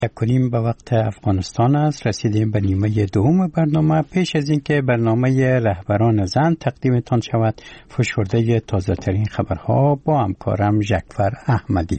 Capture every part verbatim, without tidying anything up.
یک کنیم به وقت افغانستان است. رسیدیم به نیمه دوم برنامه. پیش از اینکه برنامه رهبران زن تقدیمتان شود، فشرده تازه ترین خبرها با همکارم جعفر احمدی.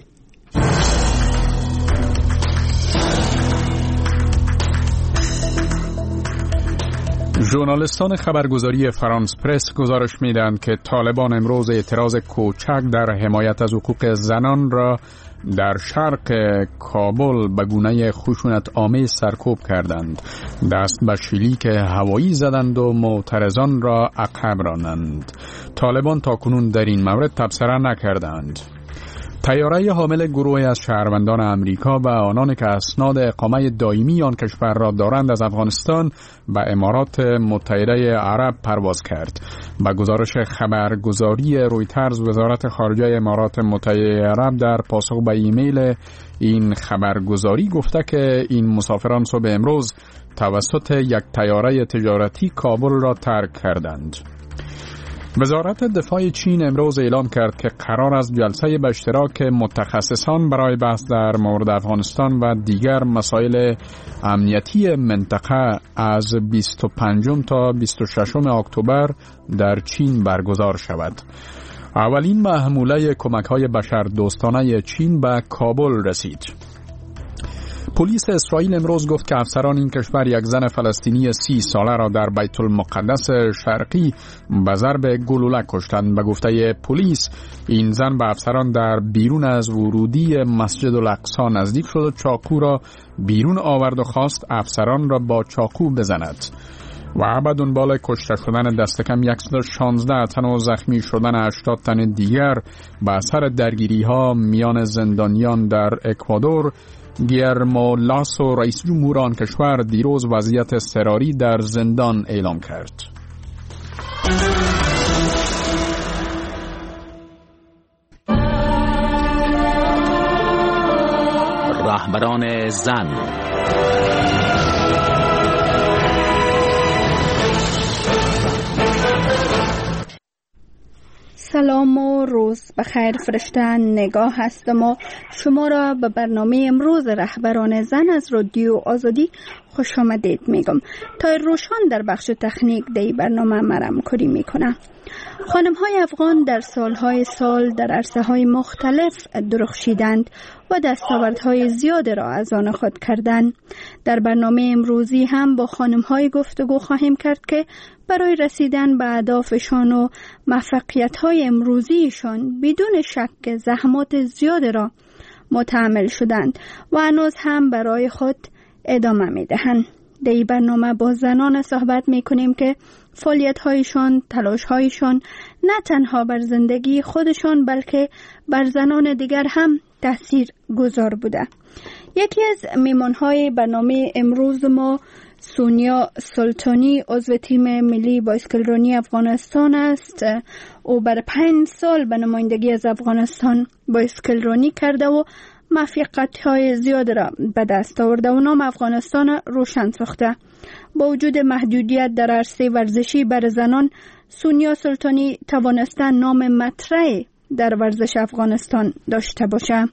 ژورنالیستان خبرگزاری فرانس پرس گزارش میدهند که طالبان امروز اعتراض کوچک در حمایت از حقوق زنان را در شرق کابل به گونه خشونت آمیز سرکوب کردند. دست به شلیک هوایی زدند و معترضان را عقب راندند. طالبان تاکنون در این مورد تبصره نکردند. طیاره حامل گروهی از شهروندان امریکا و آنان که اسناد اقامه دائمی آن کشور را دارند از افغانستان به امارات متحده عرب پرواز کرد. با گزارش خبرگزاری رویترز، وزارت خارجه امارات متحده عرب در پاسخ به ایمیل این خبرگزاری گفته که این مسافران صبح امروز توسط یک طیاره تجارتی کابل را ترک کردند. وزارت دفاع چین امروز اعلام کرد که قرار است جلسه به اشتراک متخصصان برای بحث در مورد افغانستان و دیگر مسائل امنیتی منطقه از بیست و پنجم تا بیست و ششم اکتبر در چین برگزار شود. اولین محموله کمک‌های بشردوستانه چین به کابل رسید. پلیس اسرائیل امروز گفت که افسران این کشور یک زن فلسطینی سی ساله را در بیت المقدس شرقی به ضرب گلوله کشتند. به گفته پلیس این زن به افسران در بیرون از ورودی مسجد الاقصی نزدیک شد و چاقو را بیرون آورد و خواست افسران را با چاقو بزند. و به دنبال کشته شدن دست کم صد و شانزده تن و زخمی شدن هشتاد تن دیگر به اثر درگیری ها میان زندانیان در اکوادور، گیرمو لاسو رئیس جمهور آن کشور دیروز وضعیت اضطراری در زندان اعلام کرد. رهبران زن. سلام و روز بخیر فرشته نگاه هستم و شما را به برنامه امروز رهبران زن از رادیو آزادی خوش آمدید میگم. تا روشان در بخش تکنیک دی برنامه مرم کاری میکنه. خانم های افغان در سالهای سال در عرصه های مختلف درخشیدند و دستاوردهای زیاد را از آن خود کردند. در برنامه امروزی هم با خانم های گفتگو خواهیم کرد که برای رسیدن به اهدافشان و موفقیت های امروزیشان بدون شک زحمات زیاد را متحمل شدند و هنوز هم برای خود ادامه می دهند. در این برنامه با زنان صحبت می کنیم که فعالیت هایشان، تلاش هایشان نه تنها بر زندگی خودشان بلکه بر زنان دیگر هم تأثیر گذار بوده. یکی از میمان های برنامه امروز ما سونیا سلطانی عضو تیم ملی بایسکلرانی افغانستان است. او بر پنج سال به نمایندگی از افغانستان بایسکلرانی کرده و موفقیت‌های زیاد را به دست آورده و نام افغانستان روشن ساخته. با وجود محدودیت در عرصه ورزشی بر زنان، سونیا سلطانی توانسته نام مطرح در ورزش افغانستان داشته باشه.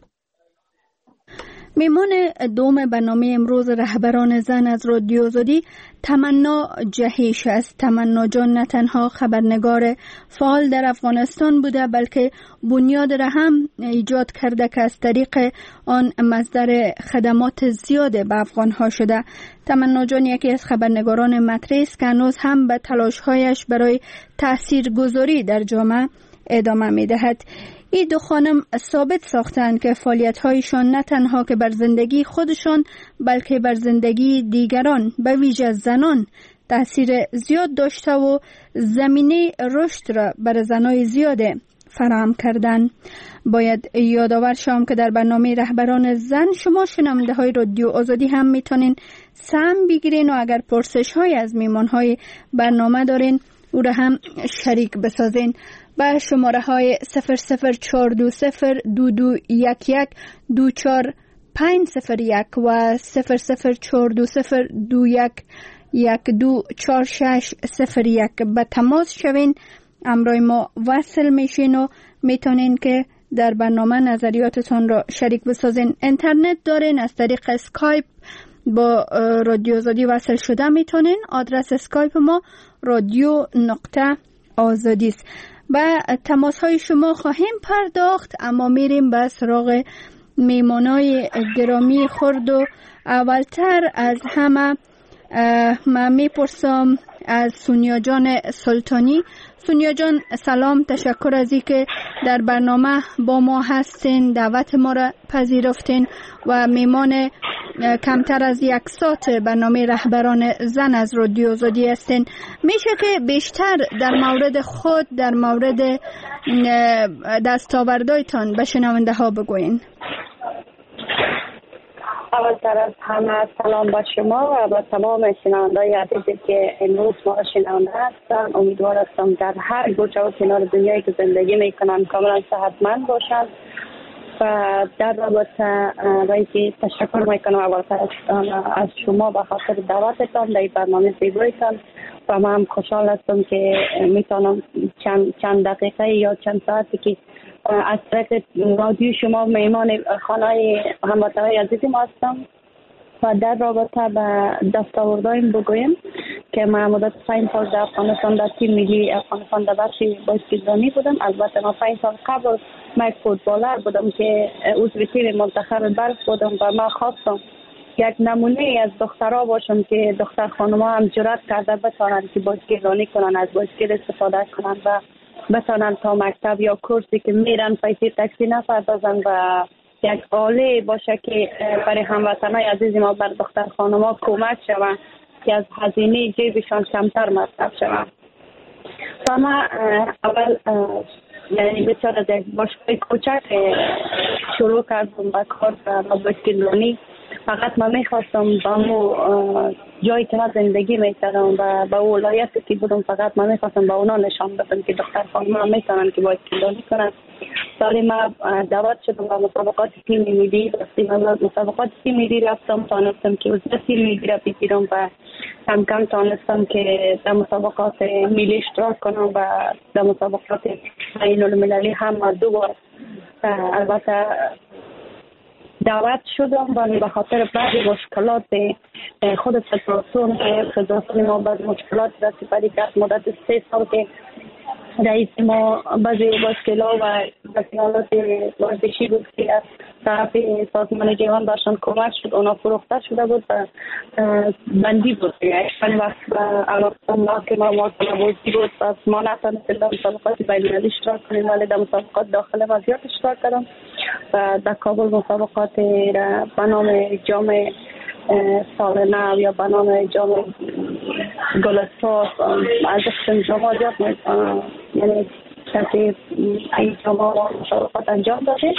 میمان دوم برنامه امروز رهبران زن از رادیو آزادی تمنا جهیش است. تمنا جان نه تنها خبرنگار فعال در افغانستان بوده بلکه بنیاد را هم ایجاد کرده که از طریق آن مصدر خدمات زیاد به افغانها شده. تمنا جان یکی از خبرنگاران مطرح است که هنوز هم به تلاش‌هایش برای تاثیرگذاری در جامعه ادامه می‌دهد. این دو خانم ثابت ساختند که فعالیت‌هایشان نه تنها که بر زندگی خودشان بلکه بر زندگی دیگران به ویژه زنان تأثیر زیاد داشته و زمینه رشد را بر زنای زیاد فراهم کردند. باید یادآور شوم که در برنامه رهبران زن شما شنونده های رادیو آزادی هم میتونین سهم بگیرین و اگر پرسش های از میمان های برنامه دارین او را هم شریک بسازین. با شماره های صفر صفر چهار دو صفر دو دو یک یک دو چهار پنج صفر یک و صفر صفر چهار دو صفر دو یک یک دو چهار شش صفر یک به تماس شوین، امروی ما وصل میشین و میتونین که در برنامه نظریاتتان را شریک بسازین. اینترنت دارین، از طریق اسکایپ با رادیو آزادی وصل شده میتونین. آدرس اسکایپ ما رادیو نقطه آزادی است. و تماس های شما خواهیم پرداخت، اما میریم به سراغ میمانای گرامی خرد. و اولتر از همه من میپرسم از سونیا جان سلطانی. سونیا جان سلام، تشکر از اینکه در برنامه با ما هستین، دعوت ما را پذیرفتین و میمان کمتر از یک ساعت برنامه رهبران زن از رادیو آزادی هستین. میشه که بیشتر در مورد خود، در مورد دستاوردهایتان به شنونده ها بگوین؟ اولتر از همه سلام با شما و با تمام شنونده‌های عزیزی که امروز ما را شنونده هستند. امیدوار هستم در هر گوشه و کنار دنیایی که زندگی میکنن کاملا صحتمند باشند. و در رابطه با اینکه تشکر میکنم اولتر از شما به خاطر دعوتتان در این برنامه زیبایتان و من هم خوشحال هستم که میتونم چند چند دقیقه یا چند ساعتی که از طریق رادیو شما میمان خانه هموطنان عزیزی ما هستم و در رابطه به دستاوردهایم بگویم که من مدت پنج سال در افغانستان در تیم ملی افغانستان در بخش بازیکنی بودم. البته من پنج سال قبل من فوتبالر بودم که عضو تیم منتخب بلخ بودم و من خواستم یک نمونه از دخترها باشم که دختر خانم‌ها هم جرأت کرده بتونن که بازیکنی کنن، از بازیکن استفاده کنن و بتونن تا مکتب یا کورسی که میرن پیسه تاکسی نپردازن و یک آله باشه که برای هموطنای عزیز ما بر دختر خانم‌ها کمک شود که از هزینه جیبشان کمتر مصرف شود. و ما اول یعنی بسیار از یک باشگاه کوچک شروع کردم با کار و بازیکنی. فقط من میخواستم با مو جایی که من زندگی میکردم و با ولایتی که بودم فقط من میخواستم با اونا نشان بدم که دختر خانم‌ها میتونن که بازیکنی کنن. سالی من دعوت شدم با مسابقات تیم ملی، مسابقات تیم ملی رفتم، تانستم که وزن تیم ملی را بگیرم و کم کم تانستم که در مسابقات ملی اشتراک کنم و در مسابقات بین المللی هم دو بار البته دعوت شدم و به خاطر بعضی مشکلات خود فدراسیون فدراسیون ما بعضی مشکلات را سپری کرد. مدت سه سال که رئیس ما بعضی باشکل‌ها و بسیارات ورزشی بود که از طرف سازمان جهان برشان کمک شد، اونا فروخته شده بود و بندی بود. یعنی وقت علاقه ما که ما مواصله بودی بود و ما نتونستیم در مسابقات بین‌المللی اشتراک کنیم، ولی در مسابقات داخل ما زیاد اشتراک کردم و در کابل مسابقات را به نام جام سال نو یا به نام جام گلستاس از اختم جامعه زیاد یعنی کسی این جامعه مسابقات انجام داده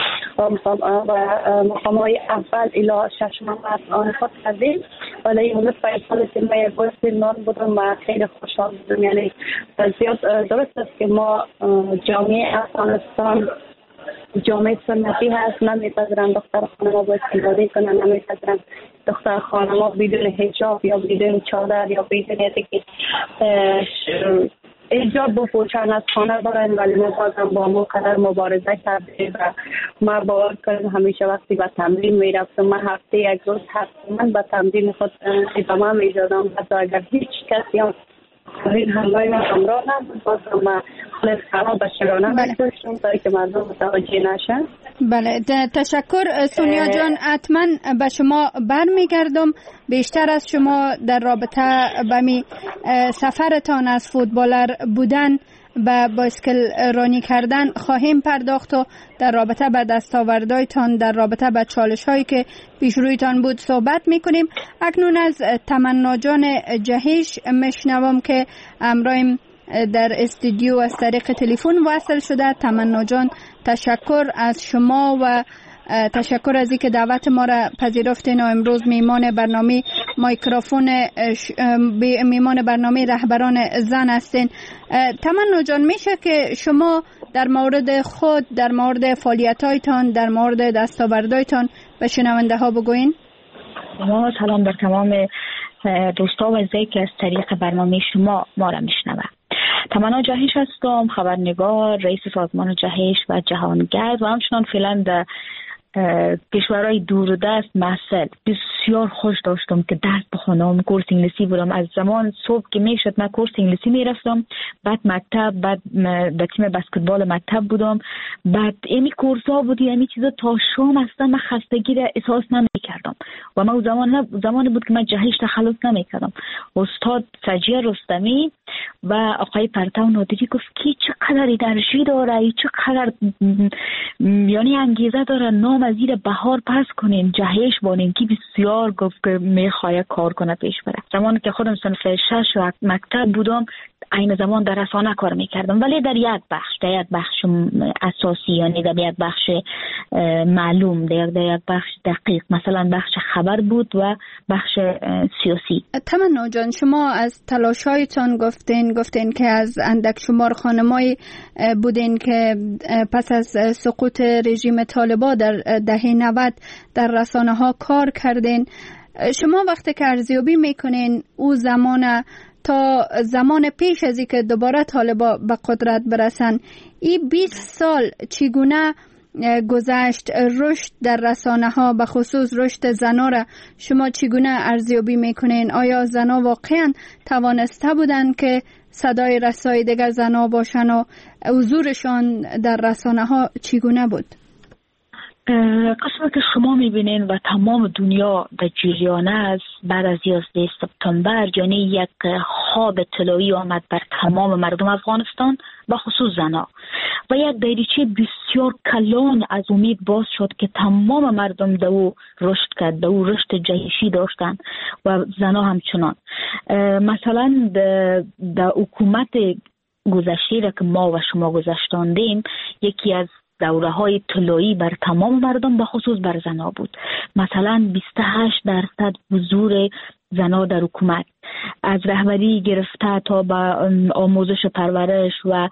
و مقام های اول الا شش ممت آن خود کردیم. ولی این مدت پنج سال که من یک باید فیلمان بودم و خیلی خوشحال بودم. یعنی زیاد درست است که ما جامعه افغانستان جامعه سنتی هست، نمیپذیرن دختر خانم‌ها باید استفاده کنن، نمیپذیرن دختر خانم‌ها بدون حجاب یا بدون چادر یا بدون که حجاب بپوشن از خانه برن. ولی ما بازم با ما قدر مبارزه کردیم و ما باور کردیم همیشه وقتی به تمرین میرفتم من هفته یک روز حتما به تمرین خود ادامه میدادم حتی اگر هیچ کسی هم این همراه من همراه نبود بازم من خلص خراب به شرانه می‌کشتم تا که مردم متوجه نشن. بله تشکر سونیا جان، حتما به شما برمیگردم. بیشتر از شما در رابطه با می سفرتان از فوتبالر بودن به بایسکل رانی کردن خواهیم پرداخت و در رابطه به دستاوردهایتان، در رابطه به چالش هایی که پیش رویتان بود صحبت میکنیم. اکنون از تمنا جان جهیش میشنوم که همراهیم در استودیو از طریق تلفن وصل شده. تمنا جان تشکر از شما و تشکر از اینکه دعوت ما را پذیرفتین و امروز میمان برنامه مایکروفون میمان برنامه رهبران زن هستین. تمنا جان، میشه که شما در مورد خود، در مورد فعالیت‌هایتان، در مورد دستاوردهایتان به شنونده ها بگوین؟ ما سلام بر تمام دوستا و عزیزایی که از طریق برنامه شما ما را میشنوند. تمنا جهش هستم، خبرنگار، رئیس سازمان جهش و جهانگرد و همچنان فعلا در کشورهای دور و دست محصل. بسیار خوش داشتم که درس بخونم، کورس انگلیسی بودم. از زمان صبح که میشد من کورس انگلیسی میرفتم، بعد مکتب، بعد در تیم بسکتبال مکتب بودم، بعد امی کورس ها بودی، امی چیزا تا شام اصلا من خستگی را احساس نمیکردم و من زمان زمانی بود که من جهش تخلص نمیکردم. استاد سجیه رستمی و آقای پرتو نادری گفت که چقدر انرژی داره، چقدر یعنی انگیزه داره، نام از زیر بهار پس کنین جهش بانین که بسیار گفت که میخواه کار کنه پیش بره. زمان که خودم صنف شش و مکتب بودم این زمان در رسانه کار میکردم، ولی در یک بخش در یک بخش اساسی، یعنی در یک بخش معلوم، در, در یک بخش دقیق، مثلا بخش خبر بود و بخش سیاسی. تمنا جان، شما از تلاشایتان گفتین گفتین که از اندک شمار خانمایی بودین که پس از سقوط رژیم طالبان در دهه نود در رسانه ها کار کردین. شما وقتی که ارزیابی میکنین او زمان تا زمان پیش از اینکه دوباره طالبا به قدرت برسن، این بیست سال چگونه گذشت؟ رشد در رسانه ها به خصوص رشد زنا را شما چگونه ارزیابی میکنین؟ آیا زنا واقعا توانسته بودن که صدای رسایدگر زنا باشن و حضورشان در رسانه ها چگونه بود؟ قسمت که شما میبینین و تمام دنیا در جریان است، بعد از یازده سپتامبر یعنی یک خواب طلایی آمد بر تمام مردم افغانستان و خصوص زنا و یک دریچه بسیار کلان از امید باز شد که تمام مردم دو رشد کرد، دو رشد جهشی داشتن و زنا همچنان. مثلا در حکومت گذشته را که ما و شما گذشتاندیم، یکی از دوره های طلایی بر تمام مردم به خصوص بر زنا بود. مثلا بیست و هشت درصد حضور زنا در حکومت، از رهبری گرفته تا به آموزش پرورش و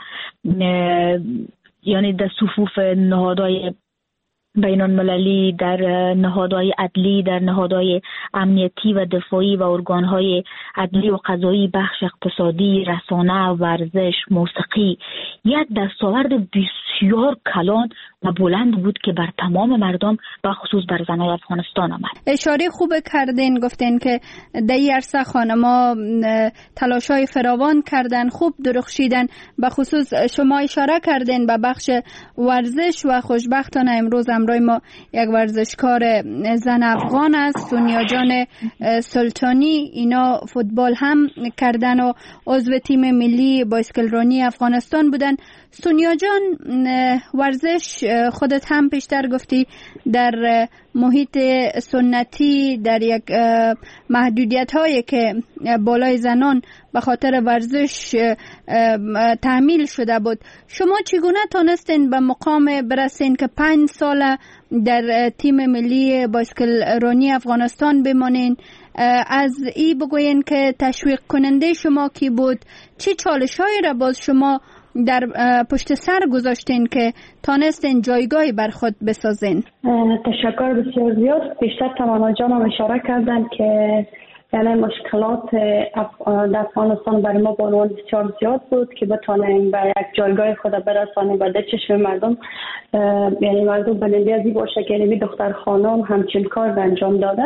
یعنی در صفوف نهادهای بین المللی، در نهادهای عدلی، در نهادهای امنیتی و دفاعی و ارگانهای عدلی و قضایی، بخش اقتصادی، رسانه، ورزش، موسیقی، یک دستاورد بسیار کلان و بلند بود که بر تمام مردم و خصوص بر زنای افغانستان آمد. اشاره خوب کردین، گفتین که در این عرصه خانما تلاشای فراوان کردن، خوب درخشیدن. به خصوص شما اشاره کردین به بخش ورزش و خوشبختانه امروز همراه ما یک ورزشکار زن افغان است، سونیا جان سلطانی. اینا فوتبال هم کردن و عضو تیم ملی بایسکلرانی افغانستان بودن. سونیا جان، ورزش خودت هم پیشتر گفتی در محیط سنتی، در یک محدودیت هایی که بالای زنان به خاطر ورزش تعمیل شده بود، شما چگونه تانستین به مقام برسین که پنج سال در تیم ملی بایسکلرانی افغانستان بمانین؟ از ای بگوین که تشویق کننده شما کی بود؟ چه چالش‌هایی را باز شما در پشت سر گذاشتین که تانستین جایگاهی بر خود بسازین؟ تشکر بسیار زیاد. بیشتر تمنا جانم اشاره کردن که یعنی مشکلات در افغانستان برای ما بانوان بسیار زیاد بود که بتانیم به یک جایگاه خود برسانیم و در چشم مردم، یعنی مردم بلندی ازی باشه که یعنی دختر خانم همچین کار انجام داده.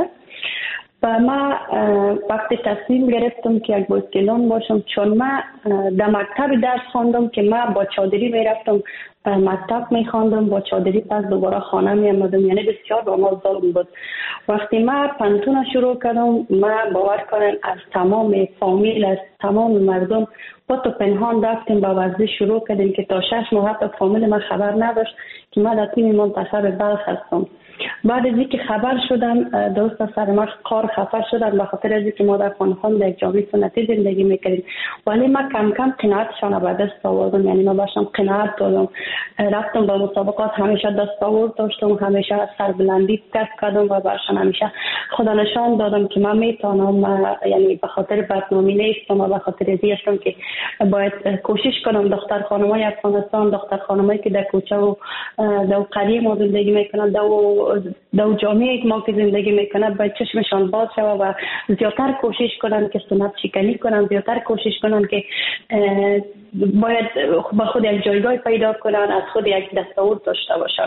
و ما وقتی تصمیم گرفتم که یک بایسکلان باشم، چون من در مکتب درس خواندم که من با چادری میرفتم مکتب میخواندم، با چادری پس دوباره خانه میامدم، یعنی بسیار با ما ظلم بود. وقتی من پنتون شروع کردم، من باور کنن از تمام فامیل، از تمام مردم خود پنهان رفتیم با ورزش شروع کردیم که تا شش ماه حتی فامیل من خبر نداشت که من در تیم منتخب بلخ هستم. بعد از اینکه خبر شدم، دوست سر ما قار خفه شدن به خاطر از اینکه ما در افغانستان در جامعه سنتی زندگی میکردیم، ولی ما کم کم قناعتشان به دست آوردم. یعنی ما باشم قناعت دادم، رفتم به مسابقات، همیشه دست آورد داشتم، همیشه سربلندی کسب کردم و برشان همیشه خدا نشان دادم که من میتونم. یعنی به خاطر بدنامی نیستم و به خاطر ازی هستم که باید کوشش کنم دختر خانمای افغانستان، دختر خانمایی که در کوچه و در قریه ما زندگی میکنن، در دو جامعه ما که زندگی میکنه باید چشمشان باز شود و زیادتر کوشش کنن که سنت شکنی کنن، زیادتر کوشش کنن که باید با خود یک جایگاه پیدا کنن، از خود یک دستاورد داشته باشن.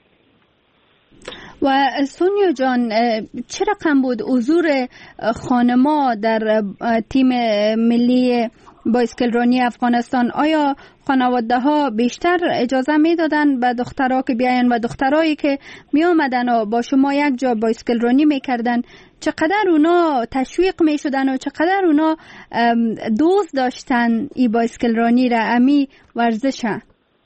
و سونیا جان، چه رقم بود حضور خانما در تیم ملی بایسکلرانی افغانستان؟ آیا خانواده ها بیشتر اجازه می دادن به دخترها که بیاین و دخترایی که می آمدن و با شما یک جا بایسکلرانی می کردن چقدر اونا تشویق می شدن و چقدر اونا دوست داشتن ای بایسکلرانی را، امی ورزشه؟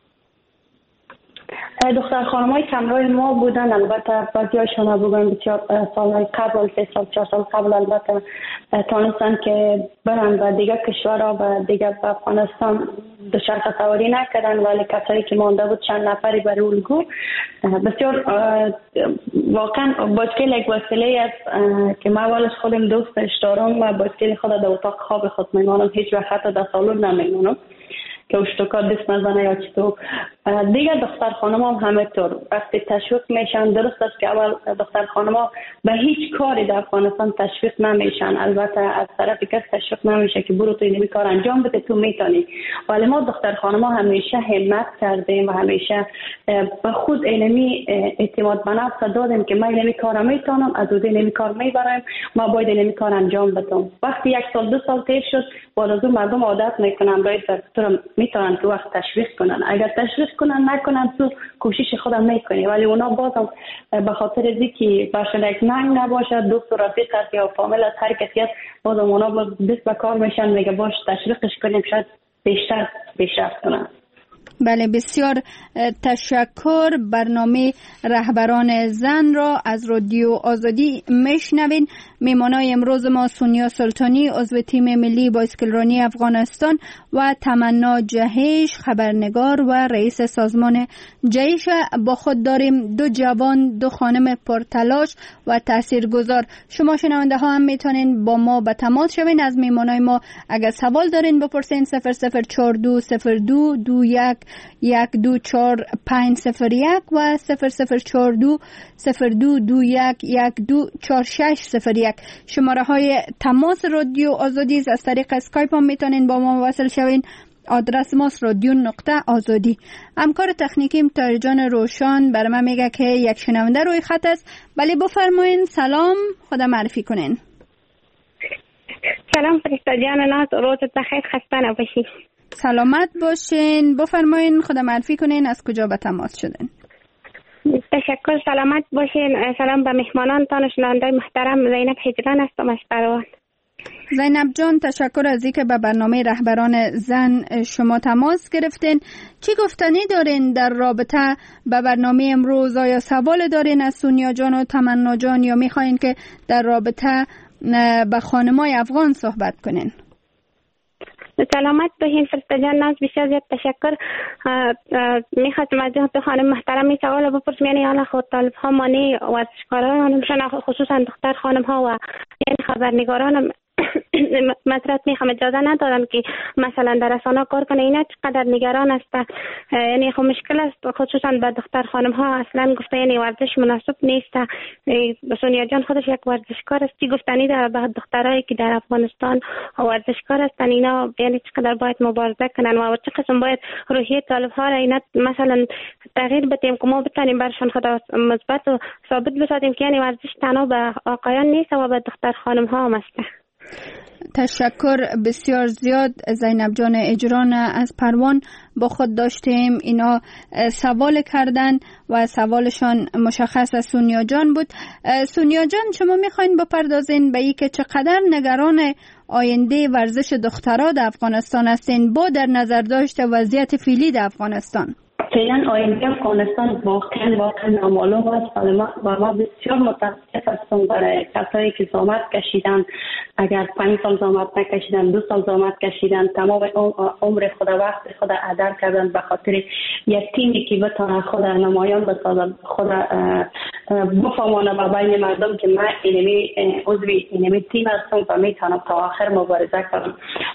دختر خانمای کمرای ما بودن، البته بعضیاشون بودن بسیار سالهای قبل، سه سال چهار سال قبل البته تانستن که برن و دیگه کشورها و دیگه به افغانستان دوچرخه سواری نکردن، ولی کسایی که مانده بود چند نفری بر الگو بسیار واقعا بایسکل یک وسیله است که من اولش خودم دوستش دارم و بایسکل خود در اتاق خواب خود میمانم، هیچ وقت حتی در سالن نمیمانم که اشتکار دست نزنه یا چطور. دیگر دختر خانم هم همینطور وقتی تشویق میشن. درست است که اول دختر خانم ها به هیچ کاری در افغانستان تشویق نمیشن، البته از طرف کس تشویق نمیشه که برو تو این کار انجام بده تو میتونی، ولی ما دختر خانم ها همیشه همت کردیم و همیشه به خود اینمی اعتماد به نفس دادیم که من اینمی کار میتونم، از اون اینمی کار میبرم، ما باید اینمی کار انجام بدم. وقتی یک سال دو سال تیر شد باز از مردم عادت میکنن باید تو میتونن که وقت تشویق کنن، اگر تشویق کنن نکنن تو کوشش خودم میکنی، ولی اونا بازم به خاطر از اینکه برشون یک ننگ نباشه، دوست و رفیق است یا فامیل از هر کسی است، بازم اونا باز دست به کار میشن میگه باش تشویقش کنیم شاید بیشتر پیشرفت کنن. بله، بسیار تشکر. برنامه رهبران زن را از رادیو آزادی میشنوین. میمانای امروز ما سونیا سلطانی عضو تیم ملی بایسکلرانی افغانستان و تمنا جهش خبرنگار و رئیس سازمان جهش با خود داریم. دو جوان، دو خانم پرتلاش و تاثیرگذار. شما شنونده ها هم میتونین با ما به تماس شوین. از میمانای ما اگر سوال دارین بپرسین صفر صفر چهار دو صفر دو دو یک یک دو چهار پنج صفر یک و صفر صفر چهار دو صفر دو دو یک یک دو چهار شش صفر یک. شماره های تماس رادیو آزادی از طریق اسکایپ هم میتونین با ما وصل شوین. آدرس ماست رادیو نقطه آزادی. همکار تکنیکیم تاجان روشان برای من میگه که یک شنونده روی خط است. بله بفرمایین. سلام، خدا معرفی کنین. سلام فرشته جان ناز، روزت بخیر، خسته نباشی. سلامت باشین. بفرمایین، خدا معرفی کنین، از کجا به تماس شدین؟ تشکر، سلامت باشین. سلام به مهمانانتان، شنونده محترم. زینب هجران هستم از قروان. زینب جان، تشکر از اینکه به برنامه رهبران زن شما تماس گرفتین. چی گفتنی دارین در رابطه به برنامه امروز؟ آیا سوال دارین از سونیا جان و تمنا جان یا میخواین که در رابطه به خانمای افغان صحبت کنین؟ سلامت باشین فرشته جان ناز، بسیار زیاد تشکر. میخواستم از دو خانم محترم این سوال بپرسم، یعنی حالا خود طالب ها مانی ورزشکاران خصوصا دختر خانم ها و یعنی خبرنگاران مطرح میخوام اجازه ندادم که مثلا در رسانه کار کنه، اینا چقدر نگران است، یعنی خب مشکل است خصوصا به دختر خانم ها. اصلا گفته یعنی ورزش مناسب نیست. سونیا جان خودش یک ورزشکار است، چی گفتنی داره به دخترایی که در افغانستان ورزشکار هستن، اینا یعنی چقدر باید مبارزه کنن و چه قسم باید روحیه طالب ها را اینا مثلا تغییر بدیم که ما بتونیم برشان خدا مثبت و ثابت بسازیم که یعنی ورزش تنها به آقایان نیست و به دختر خانم ها هم است. تشکر بسیار زیاد. زینب جان اجران از پروان با خود داشتیم، اینا سوال کردن و سوالشان مشخص از سونیا جان بود. سونیا جان، شما میخواین بپردازین به این که چقدر نگران آینده ورزش دخترها در افغانستان هستین با در نظر داشت وضعیت فعلی در افغانستان؟ فعلا آینده افغانستان واقعا واقعا نامعلوم است و ما بسیار متاسف هستم برای کسایی که زحمت کشیدن، اگر پنج سال زحمت نکشیدن، دو سال زحمت کشیدن، تمام عمر خود وقت خود هدر کردن به خاطر یک تیمی که بتونه خود نمایان بسازد، خود بفهمانه به بین مردم که من اینمی عضوی اینمی تیم هستم و میتونم تا آخر مبارزه کنم.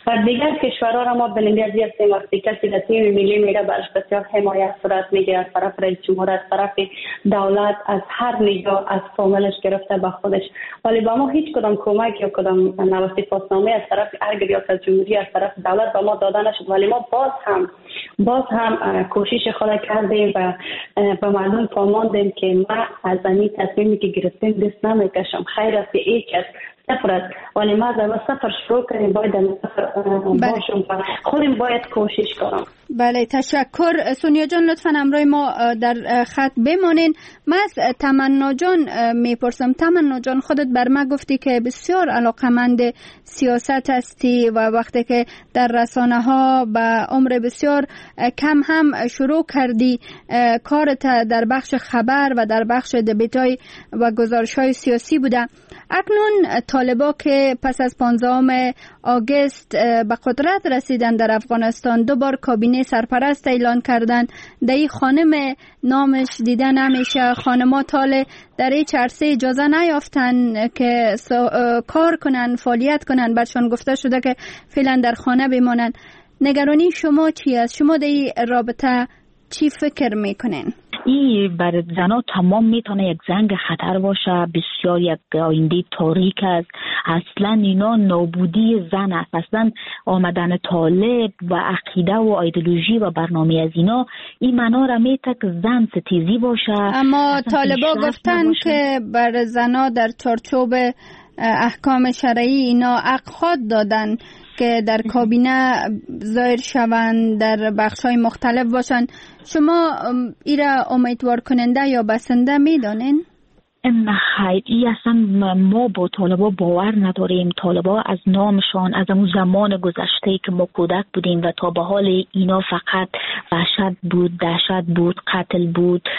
و دیگر کشورها را ما بنیادی هستیم. وقتی کسی در تیم ملی میره برش بسیار حمایت صورت میگیره از طرف رئیس جمهور، از طرف دولت، از هر نگاه، از فامیلش گرفته به خودش. ولی با ما هیچ کدام کمک یا کدام نوسطی‌نامه از طرف ارگ ریاست جمهوری از طرف دولت به ما داده نشد. ولی ما باز هم باز هم کوشش خود کردیم و به مردم فهماندیم که ما از این تصمیمی که گرفتیم دست نمیکشم. خیر است که یک از صفر است، ولی ما در صفر شروع کنیم، باید در صفر باشیم و خودم باید کوشش کنم. بله، تشکر. سونیا جان لطفا همراه ما در خط بمانین. من از تمنا جان میپرسم. تمنا جان، خودت بر من گفتی که بسیار علاقمند سیاست هستی و وقتی که در رسانه ها به عمر بسیار کم هم شروع کردی کارت در بخش خبر و در بخش دبیتای و گزارش های سیاسی بوده. اکنون طالبا که پس از پانزدهم آگوست به قدرت رسیدن در افغانستان، دو بار کابینه سرپرست اعلان کردن. در این خانم نامش دیده نمیشه. خانم‌ها تاله در این عرصه اجازه نیافتن که کار کنن، فعالیت کنن. برشان گفته شده که فعلا در خانه بمانن. نگرانی شما چی است؟ شما در این رابطه چی فکر میکنین؟ این بر زنها تمام میتونه یک زنگ خطر باشه. بسیار یک آینده تاریک است. اصلا اینا نابودی زن است. اصلا آمدن طالب و عقیده و ایدئولوژی و برنامه از اینا این معنا را میته که زن ستیزی باشه. اما طالبا گفتن که بر زنها در چارچوب احکام شرعی اینا حق خود دادن که در کابینه ظاهر شوند، در بخش‌های مختلف باشن. شما ایرا امیدوار کننده یا بسنده میدانین؟ نه خیر، این اصلا ما با طالبا باور نداریم. طالبا از نامشان از اون زمان گذشته که ما کودک بودیم و تا به حال اینا فقط وحشت بود، دهشت بود، قتل بود،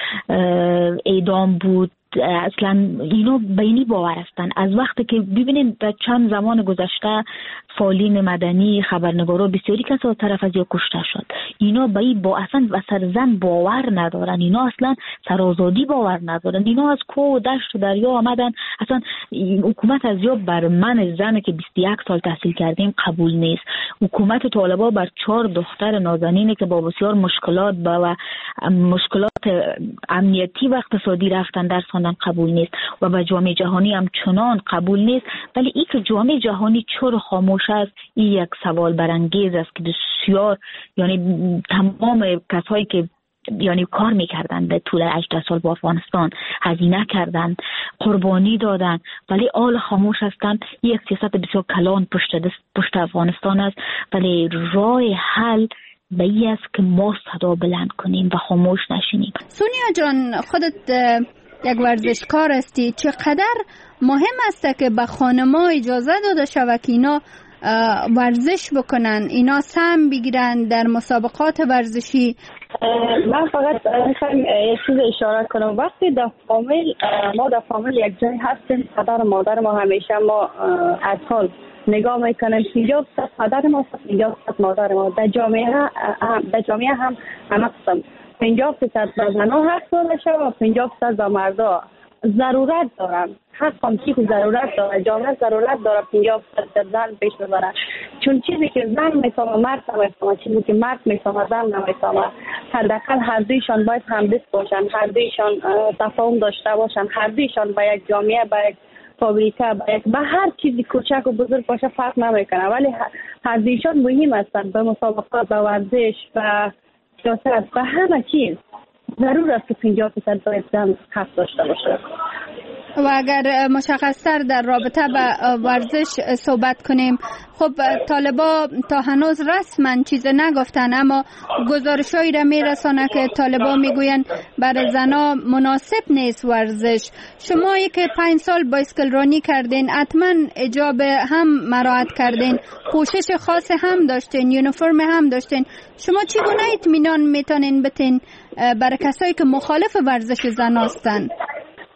اعدام بود. اصلا اینو بینی باور هستن. از وقتی که ببینید در چند زمان گذشته فعالین مدنی، خبرنگارا، بسیاری کسا طرف از یا کشته شد. اینا به این با اصلا و سرزن باور ندارن. اینا اصلا سرآزادی باور ندارن. اینا از کوه و دشت و دریا آمدن. اصلا حکومت از یا بر من زن که بیست و یک سال تحصیل کردیم قبول نیست. حکومت طالبا بر چهار دختر نازنینی که با بسیار مشکلات و مشکلات امنیتی و اقتصادی رفتن در قبول نیست و به جامعه جهانی هم چنان قبول نیست. ولی این که جامعه جهانی چرا خاموش است، این یک سوال برانگیز است که بسیار، یعنی تمام کسایی که یعنی کار میکردن به طول هجده سال با افغانستان، هزینه کردن، قربانی دادن، ولی آل خاموش هستن. یک سیاست بسیار کلان پشت پشت افغانستان است. ولی راه حل به این است که ما صدا بلند کنیم و خاموش نشینیم. سونیا جان، خودت یک ورزشکار هستی. چقدر مهم است که به خانم‌ها اجازه داده شود که اینا ورزش بکنن، اینا سهم بگیرن در مسابقات ورزشی؟ من فقط میخوایم یک چیز اشاره کنم. وقتی در فامیل ما در فامیل یک جای هستیم، پدر و مادر ما همیشه ما اطفال نگاه میکنیم. پنجاه درصد پدر ما، پنجاه درصد مادر ما. در جامعه هم در جامعه هم همه قسم پنجاه درصد به زنها حق داده شد و پنجاه درصد به مردا. ضرورت دارن، حق هم چیز ضرورت داره. جامعه ضرورت داره پنجاه درصد زن پیش ببره، چون چیزی که زن میفهمه مرد نمیفهمه، چیزی که مرد میفهمه زن نمیفهمه. حداقل هر دویشان باید همدست باشن، هر دویشان تفاهم داشته باشن، هر دویشان به یک جامعه، به یک فابریکه، به یک به هر چیزی کوچک و بزرگ باشه فرق نمیکنه، ولی هر دویشان مهم هستند. به مسابقات، به ورزش، به سیاست، به همه چیز ضرور است که پنجاه درصد باید زن حق داشته باشه. و اگر مشخص‌تر در رابطه با ورزش صحبت کنیم، خب طالبا تا هنوز رسما چیز نگفتن، اما گزارشایی را میرسانه که طالبا میگوین برای زنا مناسب نیست ورزش. شما که پنج سال بایسکل رانی کردین، حتما حجاب هم مراعات کردین، پوشش خاص هم داشتین، یونیفرم هم داشتین. شما چگونه اطمینان میتونین بتین برای کسایی که مخالف ورزش زن هستن؟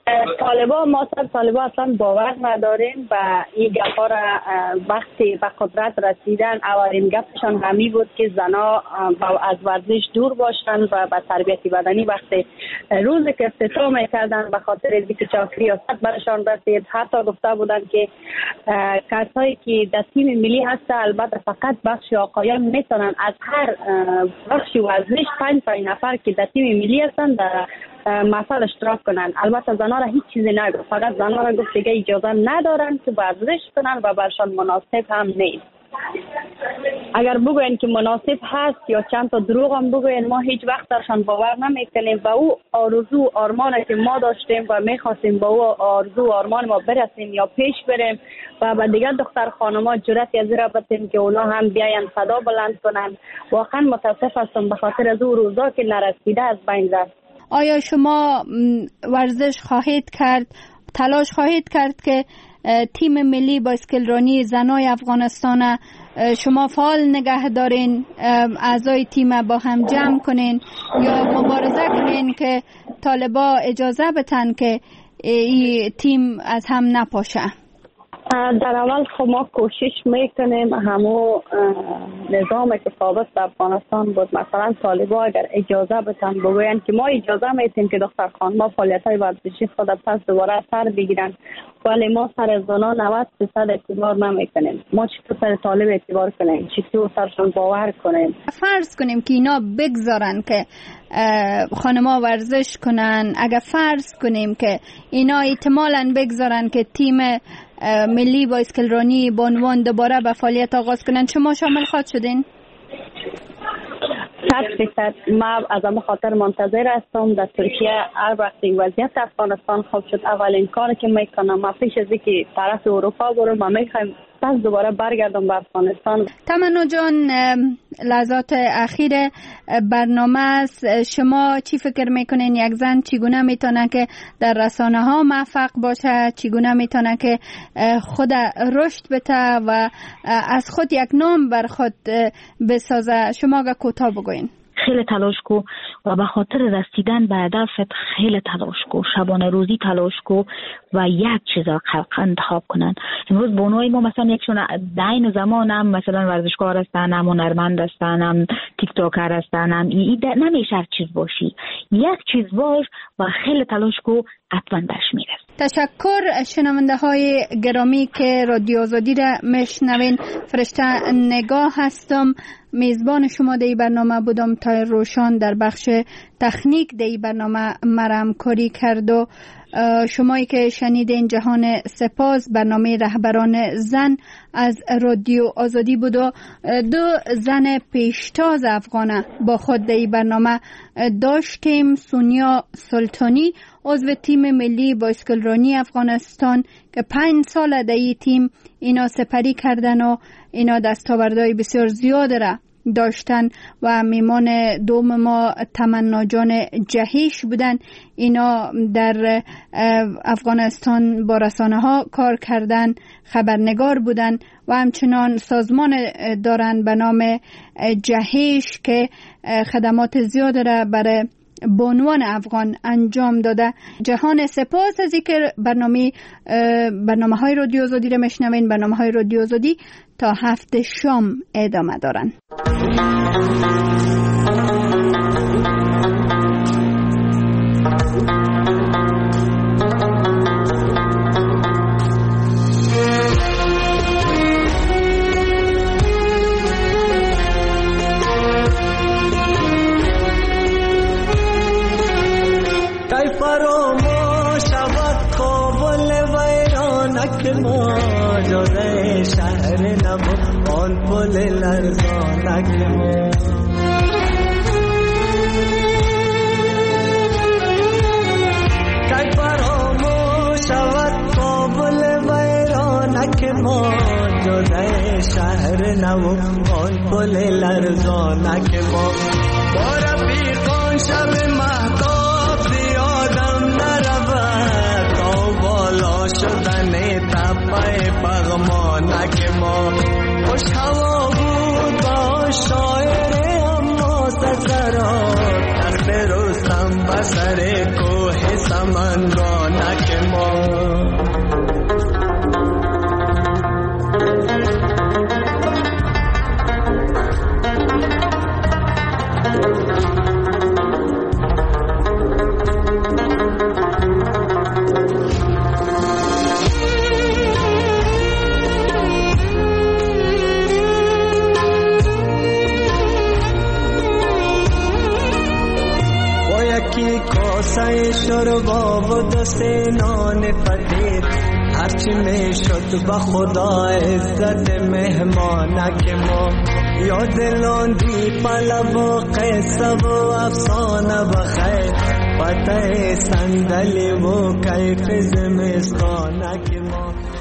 طالبان ما سر طالبان اصلا باور نداریم و این گپا را وقتی به قدرت رسیدن اولین گپشان همی بود که زنا از ورزش دور باشن و به تربیت بدنی وقتی روز که افتتاح میکردن به خاطر اینکه چاکری یا صد برشان رسید. حتی گفته بودن که کسایی که در تیم ملی هستن البته فقط بخش آقایان میتونن از هر بخش ورزش پنج پنج نفر که در تیم ملی هستن در مثال اشتراک کنن. البته زنها را هیچ چیزی نگفت، فقط زنها را گفت دیگه اجازه ندارن که ورزش کنن و برشان مناسب هم نیست. اگر بگوین که مناسب هست یا چند تا دروغ هم بگوین ما هیچ وقت درشان باور نمیکنیم و او آرزو آرمانی که ما داشتیم و میخواستیم با او آرزو آرمان ما برسیم یا پیش بریم و به دیگر دختر خانما جرأتی از را بدیم که اونا هم بیاین صدا بلند کنن. واقعا متاسف هستم به خاطر از او روزا که نرسیده از بین رفت. آیا شما ورزش خواهید کرد، تلاش خواهید کرد که تیم ملی بایسکلرانی زنای افغانستان شما فعال نگه دارین، اعضای تیم با هم جمع کنین یا مبارزه کنین که طالبا اجازه بتن که این تیم از هم نپاشه؟ در اول خب ما کوشش میکنیم همو نظام که ثابت در افغانستان بود، مثلا طالبا اگر اجازه بتن بگوین که ما اجازه میتیم که دختر خانما فعالیت های ورزشی خود پس دوباره سر بگیرن، ولی ما سر زنان نود درصد اعتبار نمیکنیم. ما چطور سر طالب اعتبار کنیم؟ چطور سرشون باور کنیم؟ فرض کنیم که اینا بگذارن که خانما ورزش کنن، اگر فرض کنیم که اینا احتمالاً بگذارن که تیم ملی بایسکلرانی به عنوان دوباره به فعالیت آغاز کنن، شما شامل خواهد شدین؟ صد فیصد ما از همه خاطر منتظر هستم. در ترکیه هر وقتی وضعیت افغانستان خوب شد اولین کاری که میکنم ما پیش از اینکه طرف اروپا برم ما میخوایم پس دوباره برگردم به افغانستان. تمنا جان، لحظات اخیر برنامه است، شما چی فکر میکنین یک زن چگونه میتونه که در رسانه ها موفق باشه، چگونه میتونه که خود رشد بده و از خود یک نام بر خود بسازه؟ شما اگه کوتاه بگوین. خیلی تلاش کو و به خاطر رسیدن به هدفت خیلی تلاش کو، شبانه روزی تلاش کو و یک چیز را انتخاب کنن. امروز بانوی ما مثلا یکشون در این زمان هم مثلا ورزشکار هستن، هم هنرمند هستن، هم تیک تاکر هستن، هم ای نمیشه هر چیز باشی، یک چیز باش و خیلی تلاش کو، حتما بهش میرسی. تشکر. شنونده های گرامی که رادیو آزادی را میشنوین، فرشته نگاه هستم، میزبان شما در این برنامه بودم. تا روشان در بخش تکنیک در این برنامه مرام کاری کرد و شمایی که شنیدین جهان سپاس. برنامه رهبران زن از رادیو آزادی بود و دو زن پیشتاز افغانه با خود در این برنامه داشتیم. سونیا سلطانی عضو تیم ملی بایسکلرانی افغانستان که پنج سال در این تیم اینا سپری کردن و اینا دستاوردهای بسیار زیاد را داشتن و میمان دوم ما تمنا جان جهیش بودن. اینا در افغانستان با رسانه ها کار کردن، خبرنگار بودن و همچنان سازمان دارن به نام جهیش که خدمات زیاد را برای بانوان افغان انجام داده. جهان سپاس از اینکه برنامه برنامه های رادیو آزادی را میشنوین. برنامه های رادیو آزادی تا هفته شام ادامه دارن. ما جزای شهر نبود آن پل لرزانک ما کی فراموش شود کابل ویرانک ما جزای شهر نبود آن پل لرزانک ما با رفیقان شب مهتاب زیادم نرود تا بالا شدن پای پغمانک ما خوش هوا بود با شاعر اما سزرا تخت رستم بسر کوه سمنگانک کاسه شربا و دست نان پدید هرچی می شد به خدا عزت مهمانک ما یاد لاندی پلب و قصه و افسانه بخیر پته صندلی و کیف زمستانک ما